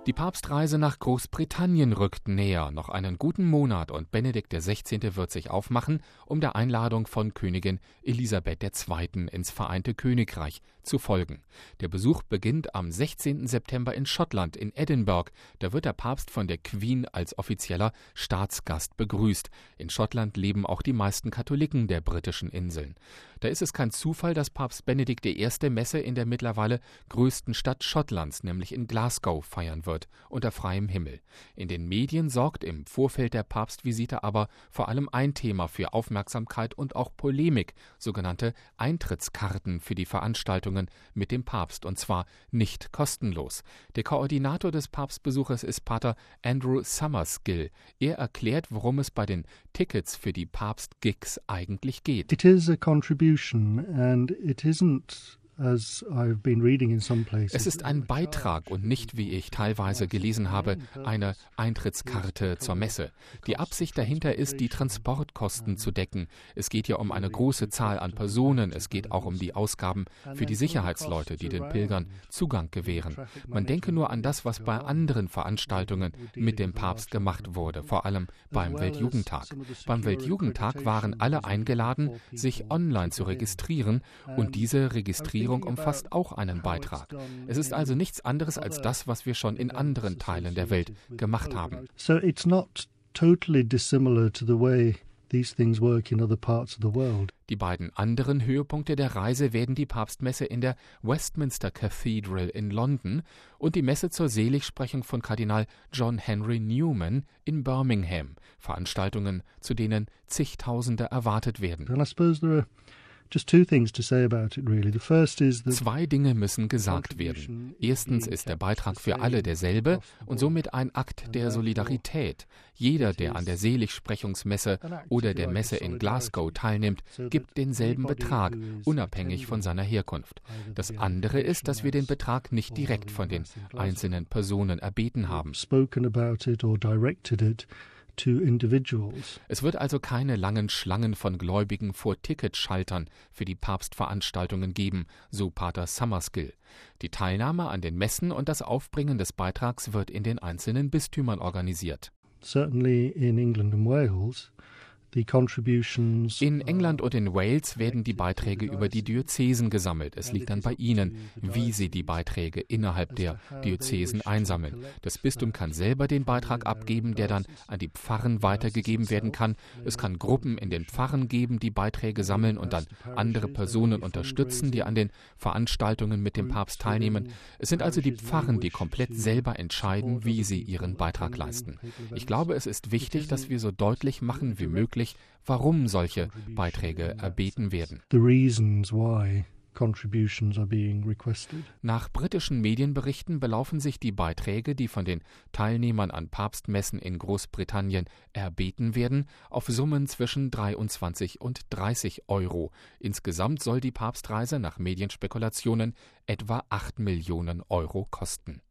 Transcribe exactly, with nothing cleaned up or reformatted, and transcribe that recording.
Die Papstreise nach Großbritannien rückt näher, noch einen guten Monat, und Benedikt der Sechzehnte wird sich aufmachen, um der Einladung von Königin Elisabeth der Zweite ins Vereinte Königreich zu folgen. Der Besuch beginnt am sechzehnten September in Schottland, in Edinburgh. Da wird der Papst von der Queen als offizieller Staatsgast begrüßt. In Schottland leben auch die meisten Katholiken der britischen Inseln. Da ist es kein Zufall, dass Papst Benedikt die erste Messe in der mittlerweile größten Stadt Schottlands, nämlich in Glasgow, feiern wird, unter freiem Himmel. In den Medien sorgt im Vorfeld der Papstvisite aber vor allem ein Thema für Aufmerksamkeit und auch Polemik, sogenannte Eintrittskarten für die Veranstaltungen mit dem Papst, und zwar nicht kostenlos. Der Koordinator des Papstbesuches ist Pater Andrew Summerskill. Er erklärt, worum es bei den Tickets für die Papst-Gigs eigentlich geht. It is a contribution and it isn't. Es ist ein Beitrag und nicht, wie ich teilweise gelesen habe, eine Eintrittskarte zur Messe. Die Absicht dahinter ist, die Transportkosten zu decken. Es geht ja um eine große Zahl an Personen. Es geht auch um die Ausgaben für die Sicherheitsleute, die den Pilgern Zugang gewähren. Man denke nur an das, was bei anderen Veranstaltungen mit dem Papst gemacht wurde, vor allem beim Weltjugendtag. Beim Weltjugendtag waren alle eingeladen, sich online zu registrieren, und diese Registrierung umfasst auch einen Beitrag. Es ist also nichts anderes als das, was wir schon in anderen Teilen der Welt gemacht haben. So it's not totally dissimilar to the way these things work in other parts of the world. Die beiden anderen Höhepunkte der Reise werden die Papstmesse in der Westminster Cathedral in London und die Messe zur Seligsprechung von Kardinal John Henry Newman in Birmingham. Veranstaltungen, zu denen zigtausende erwartet werden. And I suppose there are Just two things to say about it, really. The first is that Zwei Dinge müssen gesagt werden. Erstens ist der Beitrag für alle derselbe und somit ein Akt der Solidarität. Jeder, der an der Seligsprechungsmesse oder der Messe in Glasgow teilnimmt, gibt denselben Betrag, unabhängig von seiner Herkunft. Das andere ist, dass wir den Betrag nicht direkt von den einzelnen Personen erbeten haben. spoken about it or directed it to individuals. Es wird also keine langen Schlangen von Gläubigen vor Ticketschaltern für die Papstveranstaltungen geben, so Pater Summerskill. Die Teilnahme an den Messen und das Aufbringen des Beitrags wird in den einzelnen Bistümern organisiert. Certainly in England and Wales, the contributions In England und in Wales werden die Beiträge über die Diözesen gesammelt. Es liegt dann bei ihnen, wie sie die Beiträge innerhalb der Diözesen einsammeln. Das Bistum kann selber den Beitrag abgeben, der dann an die Pfarren weitergegeben werden kann. Es kann Gruppen in den Pfarren geben, die Beiträge sammeln und dann andere Personen unterstützen, die an den Veranstaltungen mit dem Papst teilnehmen. Es sind also die Pfarren, die komplett selber entscheiden, wie sie ihren Beitrag leisten. Ich glaube, es ist wichtig, dass wir so deutlich machen wie möglich, warum solche Beiträge erbeten werden. the reasons why contributions are being requested. Nach britischen Medienberichten belaufen sich die Beiträge, die von den Teilnehmern an Papstmessen in Großbritannien erbeten werden, auf Summen zwischen dreiundzwanzig und dreißig Euro. Insgesamt soll die Papstreise nach Medienspekulationen etwa acht Millionen Euro kosten.